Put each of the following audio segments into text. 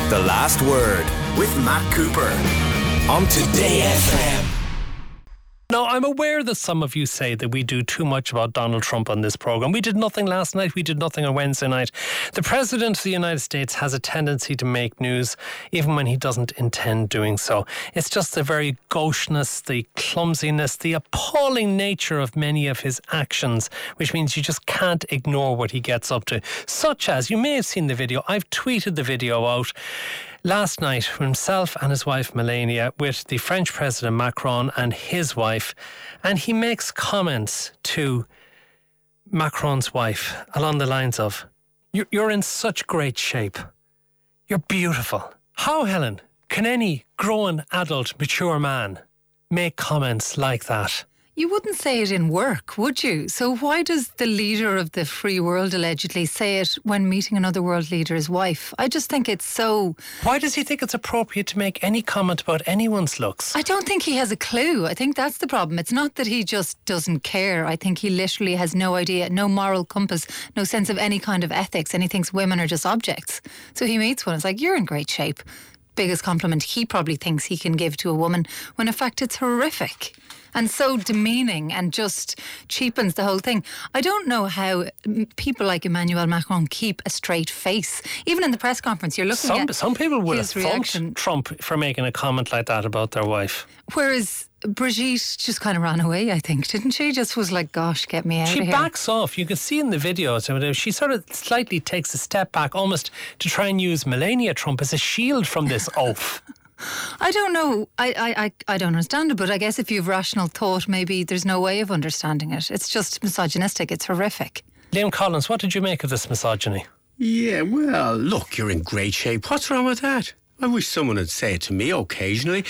The Last Word with Matt Cooper on Today FM. Now, I'm aware that some of you say that we do too much about Donald Trump on this programme. We did nothing last night. We did nothing on Wednesday night. The President of the United States has a tendency to make news even when he doesn't intend doing so. It's just the very gaucheness, the clumsiness, the appalling nature of many of his actions, which means you just can't ignore what he gets up to. Such as, you may have seen the video. I've tweeted the video out. Last night, himself and his wife Melania with the French President Macron and his wife, and he makes comments to Macron's wife along the lines of, "You're in such great shape. You're beautiful." How, Helen, can any grown, adult, mature man make comments like that? You wouldn't say it in work, would you? So why does the leader of the free world allegedly say it when meeting another world leader's wife? I just think it's so... Why does he think it's appropriate to make any comment about anyone's looks? I don't think he has a clue. I think that's the problem. It's not that he just doesn't care. I think he literally has no idea, no moral compass, no sense of any kind of ethics, and he thinks women are just objects. So he meets one, it's like, "You're in great shape." Biggest compliment he probably thinks he can give to a woman, when in fact it's horrific and so demeaning and just cheapens the whole thing. I don't know how people like Emmanuel Macron keep a straight face. Even in the press conference, you're looking at some people would have his reaction. thumped Trump for making a comment like that about their wife. Whereas Brigitte just kind of ran away, I think, didn't she? Just was like, "Gosh, get me out of here." She backs off. You can see in the video, she sort of slightly takes a step back, almost to try and use Melania Trump as a shield from this oaf. I don't know. I don't understand it, but I guess if you have rational thought, maybe there's no way of understanding it. It's just misogynistic. It's horrific. Liam Collins, what did you make of this misogyny? Yeah, well, look, you're in great shape. What's wrong with that? I wish someone would say it to me occasionally.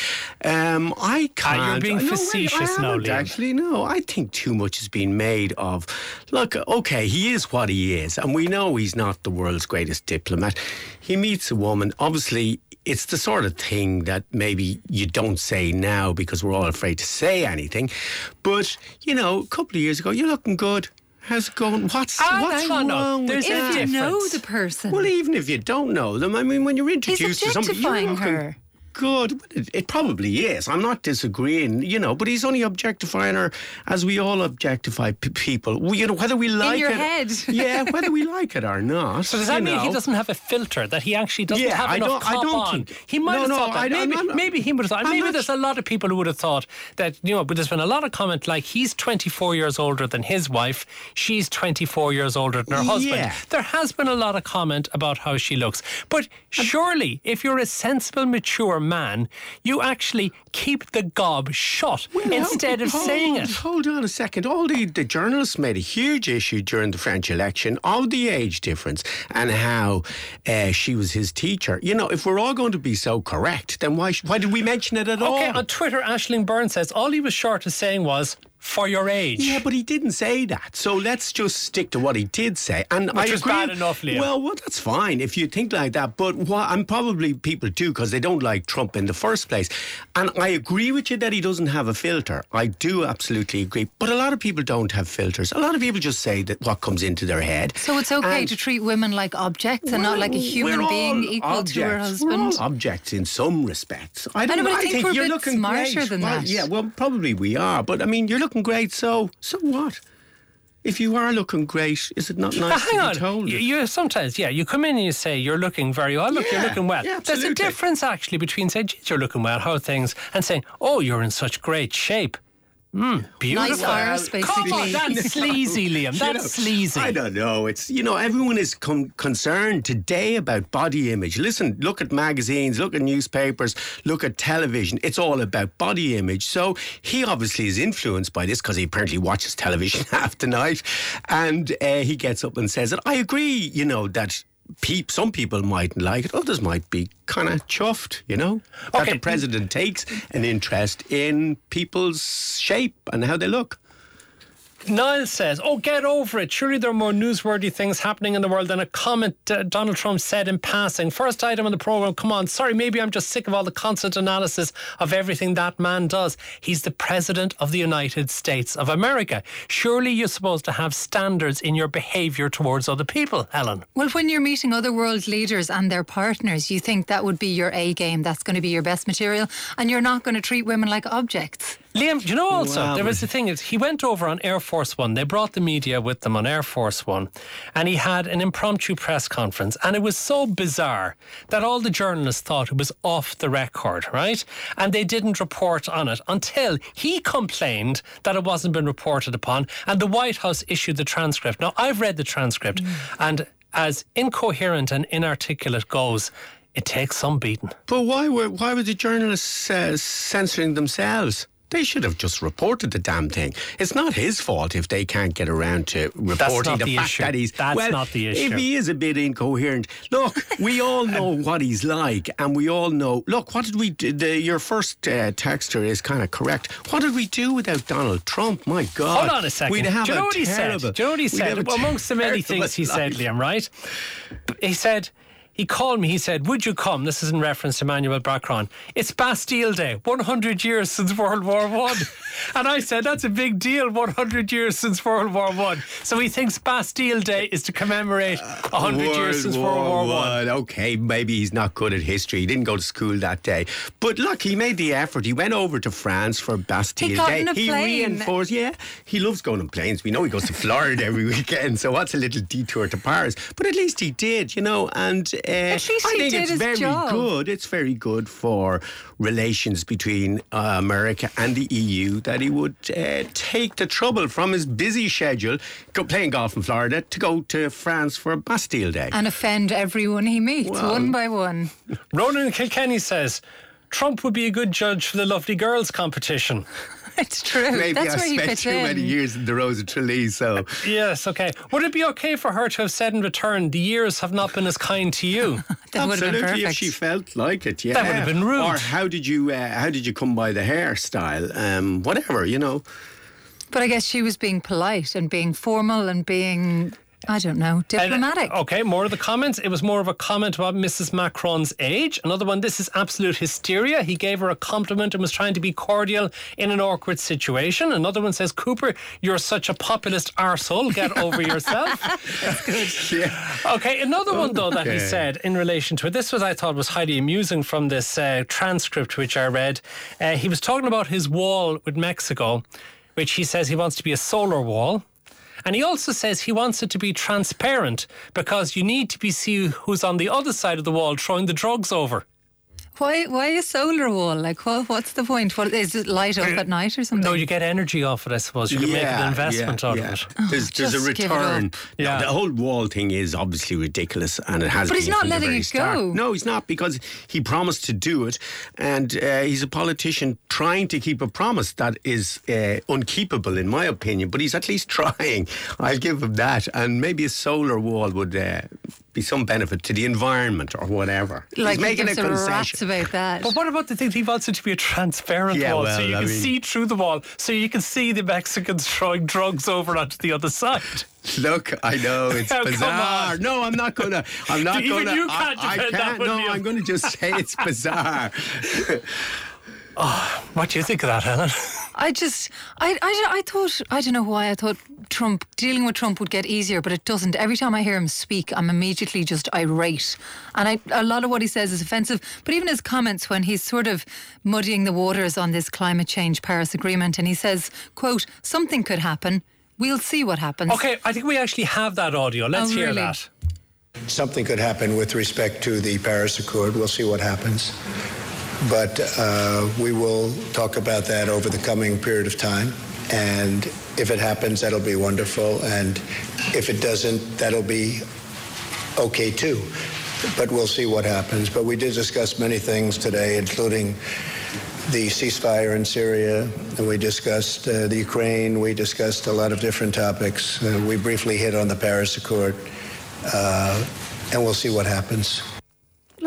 I can't. You're being facetious now, Liam. Actually, no. I think too much has been made of. Look, okay, he is what he is, and we know he's not the world's greatest diplomat. He meets a woman. Obviously, it's the sort of thing that maybe you don't say now because we're all afraid to say anything. But, you know, a couple of years ago, you're looking good. How's it going? What's wrong? There's If a you difference. know the person. Well, even if you don't know them, I mean, when you're introduced to somebody, you're objectifying looking her. good. It probably is. I'm not disagreeing, you know, but he's only objectifying her as we all objectify people. You know, whether we like your it. head. Yeah, whether we like it or not. So does that mean he doesn't have a filter, that he actually doesn't have enough cop on? He might have thought that. Maybe he would have thought. Maybe there's a lot of people who would have thought that, you know, but there's been a lot of comment like he's 24 years older than his wife, she's 24 years older than her husband. Yeah. There has been a lot of comment about how she looks. But surely, if you're a sensible, mature man, you actually keep the gob shut instead of saying it. Hold on a second. All the journalists made a huge issue during the French election of the age difference and how she was his teacher. You know, if we're all going to be so correct, then why did we mention it at all? Okay, on Twitter, Aisling Byrne says all he was short of saying was, "For your age." Yeah, but he didn't say that. So let's just stick to what he did say. And Which I was agree. bad enough, Liam. Well, that's fine if you think like that. But and probably people do because they don't like Trump in the first place. And I agree with you that he doesn't have a filter. I do absolutely agree. But a lot of people don't have filters. A lot of people just say that what comes into their head. So it's okay to treat women like objects and not like a human We're being all equal to her objects. We're husband? all objects in some respects. I know, but I think we're a you're bit looking smarter great. than Well, that. yeah, well, probably we are. But I mean, you're looking great, so what? If you are looking great, is it not nice Hang to on. be told? You sometimes, you come in and you say you're looking very well. Look, you're looking well. Yeah, There's a absolutely. difference actually between saying, "Geez, you're looking well, how are things?" and saying, "Oh, you're in such great shape." Beautiful. Nice arse, Come on, basically. that's sleazy, Liam. You That's know, sleazy. I don't know. It's, you know, everyone is concerned today about body image. Listen, look at magazines, look at newspapers, look at television. It's all about body image. So he obviously is influenced by this because he apparently watches television half the night. And he gets up and says it. I agree, you know, that some people mightn't like it. Others might be kind of chuffed, you know, that Okay. the president takes an interest in people's shape and how they look. Niall says, get over it. Surely there are more newsworthy things happening in the world than a comment Donald Trump said in passing. First item on the programme, come on. Sorry, maybe I'm just sick of all the constant analysis of everything that man does. He's the President of the United States of America. Surely you're supposed to have standards in your behaviour towards other people, Helen. Well, when you're meeting other world leaders and their partners, you think that would be your A game. That's going to be your best material. And you're not going to treat women like objects. Liam, do you know also, there was the thing, he went over on Air Force One. They brought the media with them on Air Force One, and he had an impromptu press conference, and it was so bizarre that all the journalists thought it was off the record, right? And they didn't report on it until he complained that it wasn't been reported upon, and the White House issued the transcript. Now, I've read the transcript, and as incoherent and inarticulate goes, it takes some beating. But why were the journalists censoring themselves? They should have just reported the damn thing. It's not his fault if they can't get around to reporting the fact that he's... That's not the issue. If he is a bit incoherent. Look, we all know what he's like, and we all know... Look, what did we do? Your first texter is kind of correct. What did we do without Donald Trump? My God. Hold on a second. We'd have do you know what he said? Do you know what he said? Amongst the many things he said, Liam, right? He said... He called me, he said, would you come? This is in reference to Emmanuel Macron. It's Bastille Day, 100 years since World War I. And I said, that's a big deal, 100 years since World War I. So he thinks Bastille Day is to commemorate 100 years since World War I. Okay, maybe he's not good at history. He didn't go to school that day. But look, he made the effort. He went over to France for Bastille Day. He reinforced, he loves going on planes. We know he goes to Florida every weekend, so what's a little detour to Paris? But at least he did, and... At least he did his job. Good. It's very good for relations between America and the EU that he would take the trouble from his busy schedule, playing golf in Florida, to go to France for Bastille Day. And offend everyone he meets, one by one. Ronan Kilkenny says, Trump would be a good judge for the Lovely Girls competition. It's true. Maybe That's I where he spent fits too in. many years in the Rose of Tralee, so... Yes, okay. Would it be okay for her to have said in return, the years have not been as kind to you? That would have been Absolutely, perfect. if she felt like it, yeah. That would have been rude. Or how did you come by the hairstyle? Whatever, But I guess she was being polite and being formal and being... I don't know, diplomatic. Okay, more of the comments. It was more of a comment about Mrs. Macron's age. Another one, this is absolute hysteria. He gave her a compliment and was trying to be cordial in an awkward situation. Another one says, Cooper, you're such a populist arsehole. Get over yourself. That's good. Yeah. Okay, another one though that he said in relation to it. This was, I thought, was highly amusing from this transcript which I read. He was talking about his wall with Mexico, which he says he wants to be a solar wall. And he also says he wants it to be transparent because you need to see who's on the other side of the wall throwing the drugs over. Why a solar wall? Like, what's the point? What, is it light up at night or something? No, you get energy off it, I suppose. You can make an investment out of it. There's a just give it return. up. Yeah. The whole wall thing is obviously ridiculous, and it has But been he's not from the letting very it start. go. No, he's not, because he promised to do it, and he's a politician trying to keep a promise that is unkeepable, in my opinion, but he's at least trying. I'll give him that, and maybe a solar wall would be some benefit to the environment or whatever. Like, he's making he gives a a rat's concession. about that. But what about the thing he wants it to be a transparent Yeah, wall well, so you I can mean- see through the wall, so you can see the Mexicans throwing drugs over onto the other side? Look, I know it's Oh, come bizarre. on. No, I'm not gonna. I'm not Even gonna. you can't I defend that can't. one, No, Liam. I'm going to just say it's bizarre. What do you think of that, Helen? I thought, I don't know why I thought dealing with Trump would get easier, but it doesn't. Every time I hear him speak, I'm immediately just irate. And a lot of what he says is offensive, but even his comments when he's sort of muddying the waters on this climate change Paris Agreement, and he says, quote, something could happen. We'll see what happens. Okay, I think we actually have that audio. Let's hear really? that. Something could happen with respect to the Paris Accord. We'll see what happens. But we will talk about that over the coming period of time. And if it happens, that'll be wonderful. And if it doesn't, that'll be okay too. But we'll see what happens. But we did discuss many things today, including the ceasefire in Syria, and we discussed the Ukraine. We discussed a lot of different topics. We briefly hit on the Paris Accord, and we'll see what happens.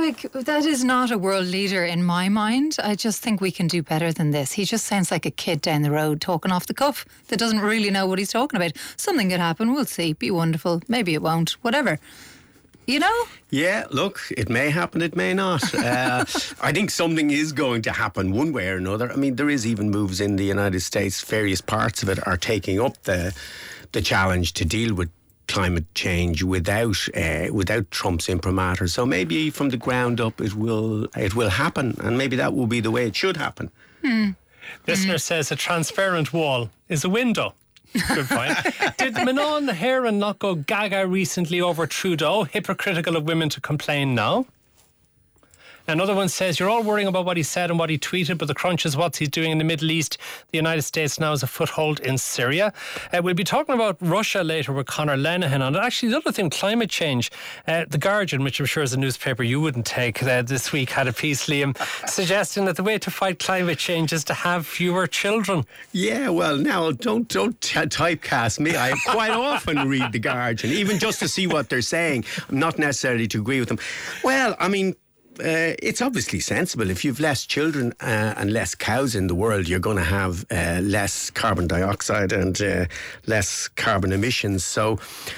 Like, that is not a world leader in my mind. I just think we can do better than this. He just sounds like a kid down the road talking off the cuff that doesn't really know what he's talking about. Something could happen, we'll see. Be wonderful. Maybe it won't. Whatever. You know? Yeah, look, it may happen, it may not. I think something is going to happen one way or another. I mean, there is even moves in the United States. Various parts of it are taking up the challenge to deal with climate change without Trump's imprimatur. So maybe from the ground up it will happen, and maybe that will be the way it should happen. Listener says a transparent wall is a window. Good point. Did Manon Heron not go gaga recently over Trudeau? Hypocritical of women to complain now. Another one says, you're all worrying about what he said and what he tweeted, but the crunch is what he's doing in the Middle East. The United States now has a foothold in Syria. We'll be talking about Russia later with Conor Lenihan on it. Actually, the other thing, climate change. The Guardian, which I'm sure is a newspaper you wouldn't take this week, had a piece, Liam, suggesting that the way to fight climate change is to have fewer children. Yeah, well, now, don't typecast me. I quite often read The Guardian, even just to see what they're saying, not necessarily to agree with them. Well, I mean, it's obviously sensible. If you've less children and less cows in the world, you're going to have less carbon dioxide and less carbon emissions. So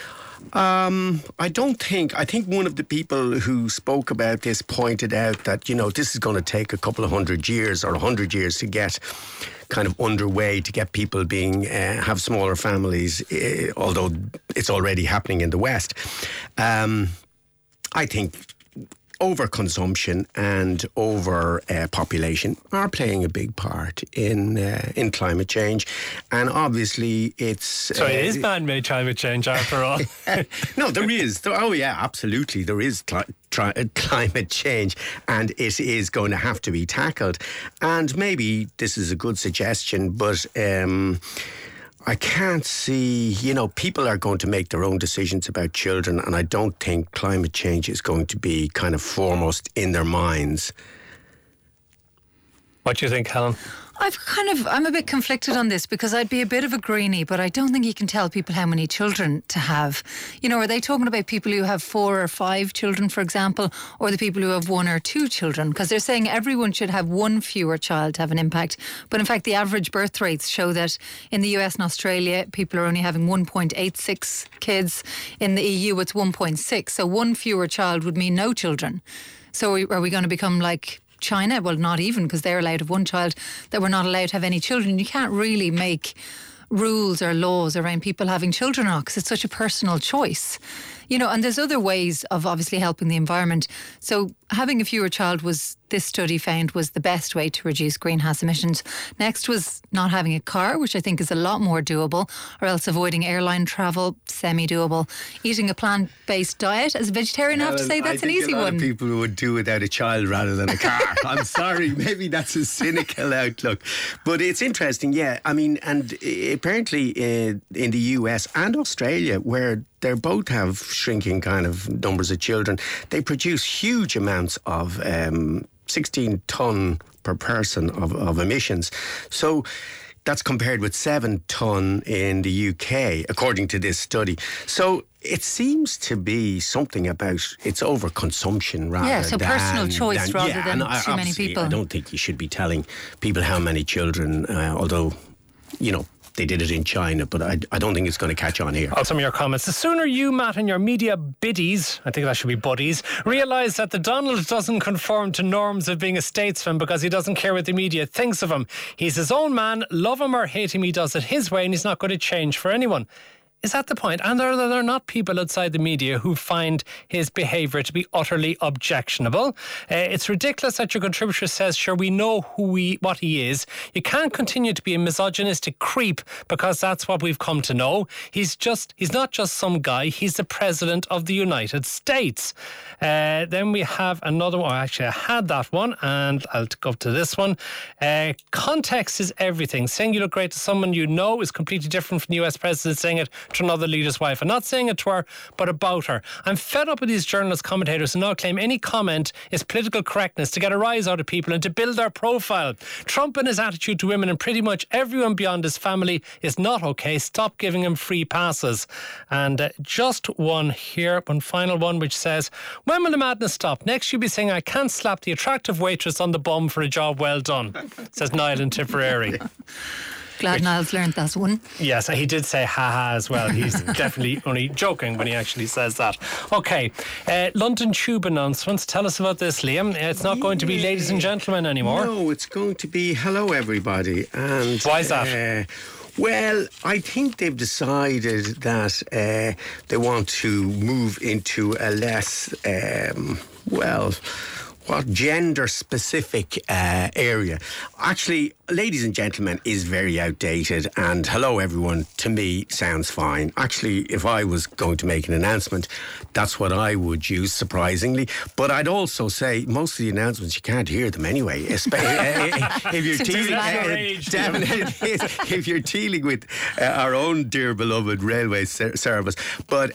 I think one of the people who spoke about this pointed out that, you know, this is going to take a couple of 100 years or 100 years to get kind of underway, to get people have smaller families, although it's already happening in the West. I think overconsumption and overpopulation are playing a big part in climate change, and obviously it's so it is man-made climate change after all. No, there is. Oh yeah, absolutely, there is climate change, and it is going to have to be tackled. And maybe this is a good suggestion, but I can't see, you know, people are going to make their own decisions about children, and I don't think climate change is going to be kind of foremost in their minds. What do you think, Helen? I'm a bit conflicted on this, because I'd be a bit of a greenie, but I don't think you can tell people how many children to have. You know, are they talking about people who have 4 or 5 children, for example, or the people who have 1 or 2 children? Because they're saying everyone should have 1 fewer child to have an impact. But in fact, the average birth rates show that in the US and Australia, people are only having 1.86 kids. In the EU, it's 1.6. So 1 fewer child would mean no children. So are we going to become like China? Well, not even, because they're allowed to have 1 child, that we're not allowed to have any children. You can't really make rules or laws around people having children or not, because it's such a personal choice. You know, and there's other ways of obviously helping the environment. So having a fewer child this study found was the best way to reduce greenhouse emissions. Next was not having a car, which I think is a lot more doable, or else avoiding airline travel, semi-doable. Eating a plant-based diet. As a vegetarian, I have to say that's an easy one. A lot of people would do without a child rather than a car. I'm sorry, maybe that's a cynical outlook. But it's interesting, yeah. I mean, and apparently in the US and Australia, where they both have shrinking kind of numbers of children, they produce huge amounts of 16 tonne per person of emissions. So that's compared with 7 tonne in the UK, according to this study. So it seems to be something about its overconsumption rather than... Yeah, so personal choice rather than too many people. I don't think you should be telling people how many children, although, you know, they did it in China, but I don't think it's going to catch on here. Some of your comments. The sooner you, Matt, and your media biddies, I think that should be buddies, realise that the Donald doesn't conform to norms of being a statesman because he doesn't care what the media thinks of him. He's his own man, love him or hate him, he does it his way, and he's not going to change for anyone. Is that the point? And are there not people outside the media who find his behaviour to be utterly objectionable? It's ridiculous that your contributor says, sure, we know what he is. You can't continue to be a misogynistic creep because that's what we've come to know. He's not just some guy, he's the President of the United States. Then we have another one. Actually, I had that one and I'll go up to this one. Context is everything. Saying you look great to someone you know is completely different from the US President saying it to another leader's wife. I'm not saying it to her, but about her. I'm fed up with these journalist commentators who now claim any comment is political correctness to get a rise out of people and to build their profile. Trump and his attitude to women and pretty much everyone beyond his family is not okay. Stop giving him free passes. And just one here, one final one, which says, when will the madness stop? Next you'll be saying I can't slap the attractive waitress on the bum for a job well done, says Niall in Tipperary. Glad Niall's learned that one. Yes, he did say ha-ha as well. He's definitely only joking when he actually says that. OK, London Tube announcements. Tell us about this, Liam. It's not going to be ladies and gentlemen anymore. No, it's going to be hello everybody. And why is that? Well, I think they've decided that they want to move into a less, gender-specific area. Actually, ladies and gentlemen is very outdated, and hello everyone, to me, sounds fine. Actually, if I was going to make an announcement, that's what I would use, surprisingly. But I'd also say most of the announcements, you can't hear them anyway. If you're dealing with our own dear beloved railway service. But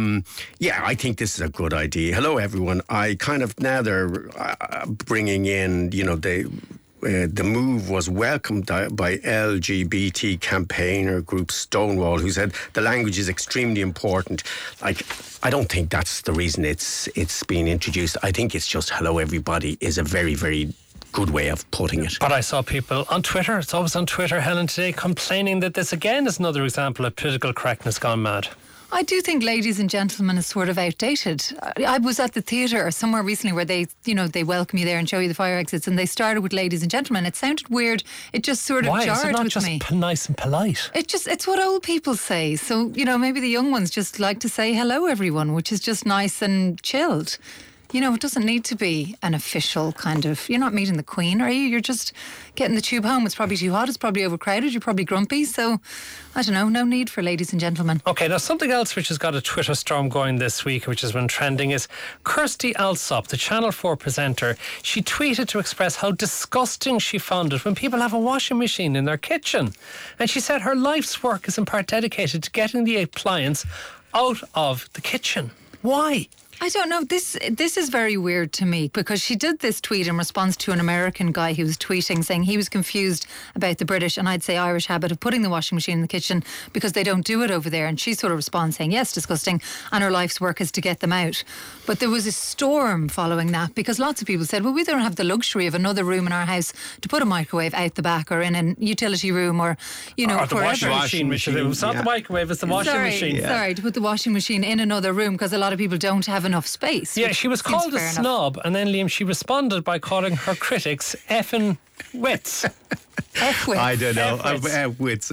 I think this is a good idea. Hello everyone. I kind of, now they're bringing in, the move was welcomed by LGBT campaigner group Stonewall, who said the language is extremely important. Like, I don't think that's the reason it's being introduced. I think it's just hello everybody is a very, very good way of putting it. But I saw people on Twitter, it's always on Twitter, Helen, today, complaining that this again is another example of political correctness gone mad. I do think ladies and gentlemen is sort of outdated. I was at the theatre or somewhere recently where they welcome you there and show you the fire exits, and they started with ladies and gentlemen. It sounded weird. It just sort of jarred with me. Why? Is it not just nice and polite? It's what old people say. So, maybe the young ones just like to say hello everyone, which is just nice and chilled. It doesn't need to be an official kind of... You're not meeting the Queen, are you? You're just getting the tube home. It's probably too hot. It's probably overcrowded. You're probably grumpy. So, I don't know. No need for ladies and gentlemen. OK, now something else which has got a Twitter storm going this week, which has been trending, is Kirsty Allsop, the Channel 4 presenter. She tweeted to express how disgusting she found it when people have a washing machine in their kitchen. And she said her life's work is in part dedicated to getting the appliance out of the kitchen. Why? I don't know. This is very weird to me, because she did this tweet in response to an American guy who was tweeting saying he was confused about the British and I'd say Irish habit of putting the washing machine in the kitchen because they don't do it over there. And she sort of responds saying, yes, disgusting, and her life's work is to get them out. But there was a storm following that, because lots of people said, well, we don't have the luxury of another room in our house to put a microwave out the back or in a utility room or, or the washing machine. It's not the microwave, it's the washing machine. Sorry, to put the washing machine in another room, because a lot of people don't have enough space. Yeah, she was called a snob, and then, Liam, she responded by calling her critics effing wits. F-wits. I don't know. F-wits.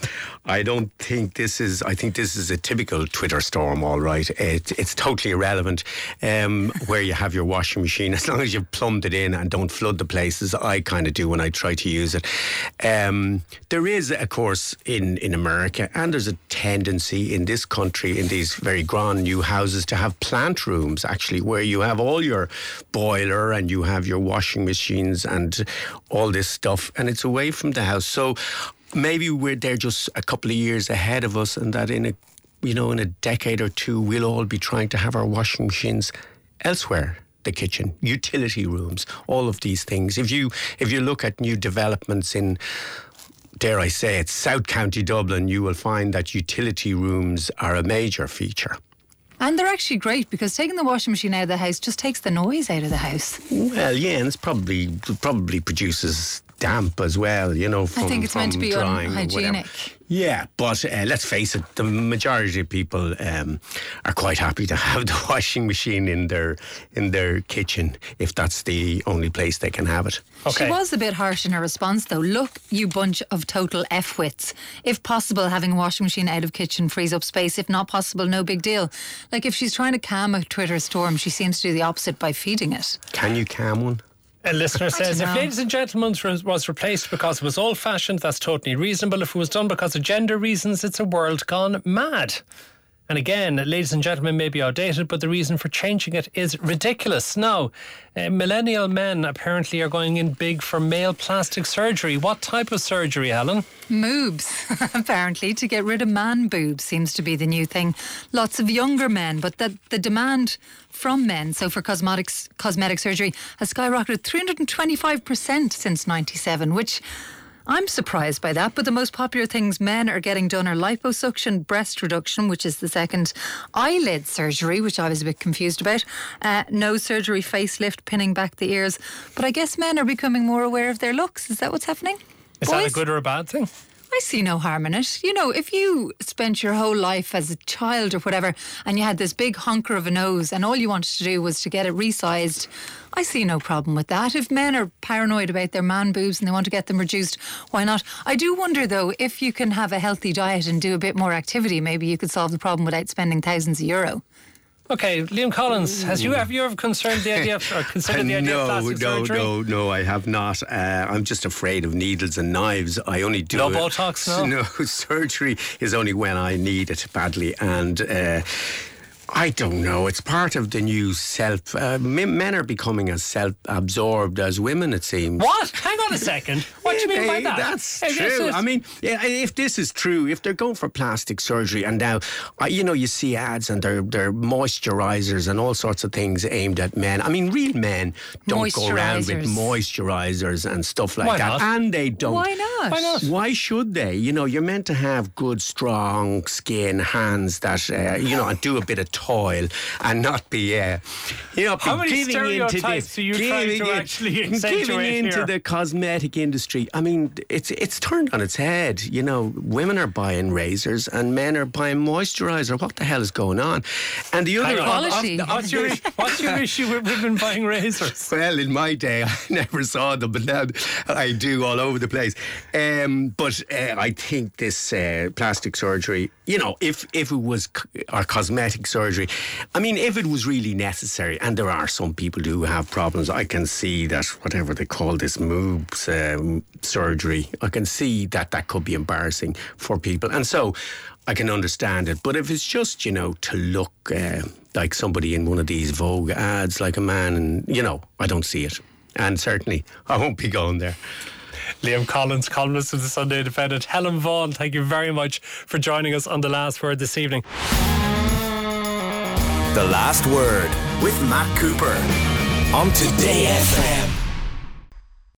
I don't think this is... I think this is a typical Twitter storm, all right. It's totally irrelevant where you have your washing machine, as long as you've plumbed it in and don't flood the places. I kind of do when I try to use it. There is, of course, in America, and there's a tendency in this country, in these very grand new houses, to have plant rooms, actually, where you have all your boiler and you have your washing machines and all this stuff, and it's away from the house. So maybe they're just a couple of years ahead of us, and that in a decade or two we'll all be trying to have our washing machines elsewhere. The kitchen, utility rooms, all of these things. If you look at new developments in, dare I say it, South County Dublin, you will find that utility rooms are a major feature. And they're actually great, because taking the washing machine out of the house just takes the noise out of the house. Well, yeah, and it's probably produces damp as well, from I think it's meant to be unhygienic. Yeah, but let's face it, the majority of people are quite happy to have the washing machine in their kitchen, if that's the only place they can have it. Okay. She was a bit harsh in her response, though. Look, you bunch of total F-wits. If possible, having a washing machine out of kitchen frees up space. If not possible, no big deal. Like, if she's trying to calm a Twitter storm, she seems to do the opposite by feeding it. Can you calm one? A listener says, if ladies and gentlemen was replaced because it was old-fashioned, that's totally reasonable. If it was done because of gender reasons, it's a world gone mad. And again, ladies and gentlemen, may be outdated, but the reason for changing it is ridiculous. Now, millennial men apparently are going in big for male plastic surgery. What type of surgery, Helen? Moobs, apparently, to get rid of man boobs seems to be the new thing. Lots of younger men, but the demand from men, so for cosmetic surgery, has skyrocketed 325% since 97, which I'm surprised by that, but the most popular things men are getting done are liposuction, breast reduction, which is the second, eyelid surgery, which I was a bit confused about, nose surgery, facelift, pinning back the ears. But I guess men are becoming more aware of their looks. Is that what's happening? Is that a good or a bad thing? I see no harm in it. You know, if you spent your whole life as a child or whatever and you had this big honker of a nose and all you wanted to do was to get it resized, I see no problem with that. If men are paranoid about their man boobs and they want to get them reduced, why not? I do wonder, though, if you can have a healthy diet and do a bit more activity, maybe you could solve the problem without spending thousands of euro. Okay, Liam Collins, have you ever considered the idea of plastic surgery? No, I have not. I'm just afraid of needles and knives. I only do no Botox, no? No, surgery is only when I need it badly, and I don't know. It's part of the new self. Men are becoming as self-absorbed as women, it seems. What? Hang on a second. What do you mean by that? That's true. I mean, if this is true, if they're going for plastic surgery, and now, you see ads and they're moisturisers and all sorts of things aimed at men. I mean, real men don't go around with moisturisers and stuff like that. And they don't. Why not? Why not? Why should they? You're meant to have good, strong skin, hands that, and do a bit of toil and not be, how many stereotypes are you trying to actually accentuate giving into here? the cosmetic industry. I mean, it's turned on its head. Women are buying razors and men are buying moisturiser. What the hell is going on? And the other quality. What's your issue with women buying razors? Well, in my day, I never saw them, but now I do all over the place. But I think this plastic surgery, if it was or cosmetic surgery, I mean, if it was really necessary, and there are some people who have problems, I can see that whatever they call this moobs surgery, I can see that could be embarrassing for people. And so I can understand it. But if it's just, to look like somebody in one of these Vogue ads, like a man, and, I don't see it. And certainly, I won't be going there. Liam Collins, columnist of the Sunday Independent. Helen Vaughan, thank you very much for joining us on The Last Word this evening. The Last Word with Matt Cooper on Today FM.